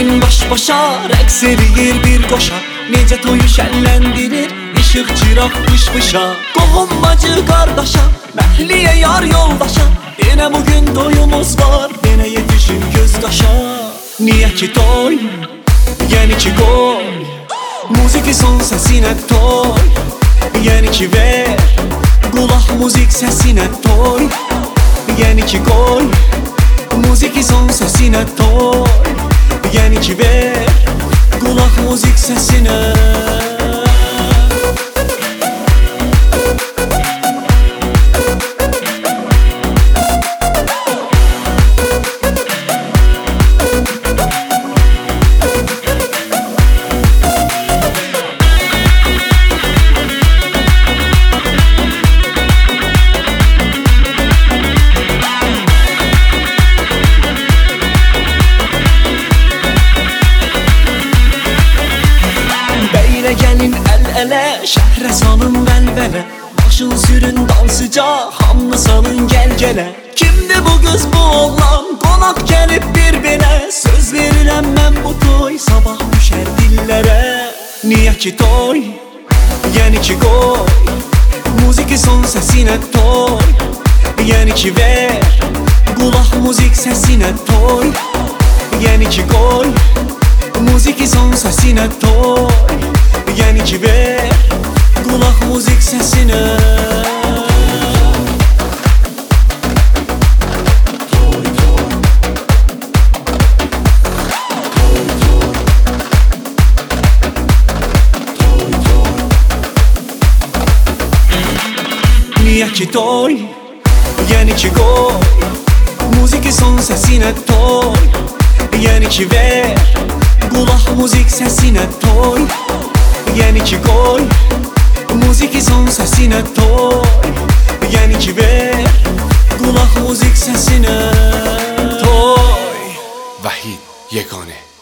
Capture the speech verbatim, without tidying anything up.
gelin baş başa, rəqs eləyir bir qoşa. Necə toyu şənləndirir, işıq çıraq fış fışa. Qohum bacı qardaşa, məhliyə yar yoldaşa. Yenə bugün toyumuz var, yenə yetişin göz qaşa. Niyə ki toy, yəni ki qoy, muziki son səsinə toy. Yəni ki ver, qulaq muzik səsinə toy. Yəni ki qoy, muziki son səsinə toy. Yəni ki ver, qulaq muzik səsinə. Gelin el ele, şəhərə salın vəlvələ. Başın sürün dansıca, hamını salın gəl-gələ. Kimdir bu qız bu oğlan, qonaq gəlib bir belə. Söz verirəm mən bu toy, sabah düşər dillərə. Niyə ki toy, yəni ki qoy, muziki son səsinə toy. Yəni ki ver, qulaq muzik səsinə toy. Yəni ki qoy, muziki son səsinə toy. Yəni ki ver, qulaq muzik səsinə. Niyə ki toy, yəni ki qoy, muziki son səsinə toy. Yəni ki ver, qulaq muzik səsinə toy. Yəni ki qoy, muziki son səsinə toy. Yəni ki ver, qulaq muzik səsinə toy. Vahid Yegane.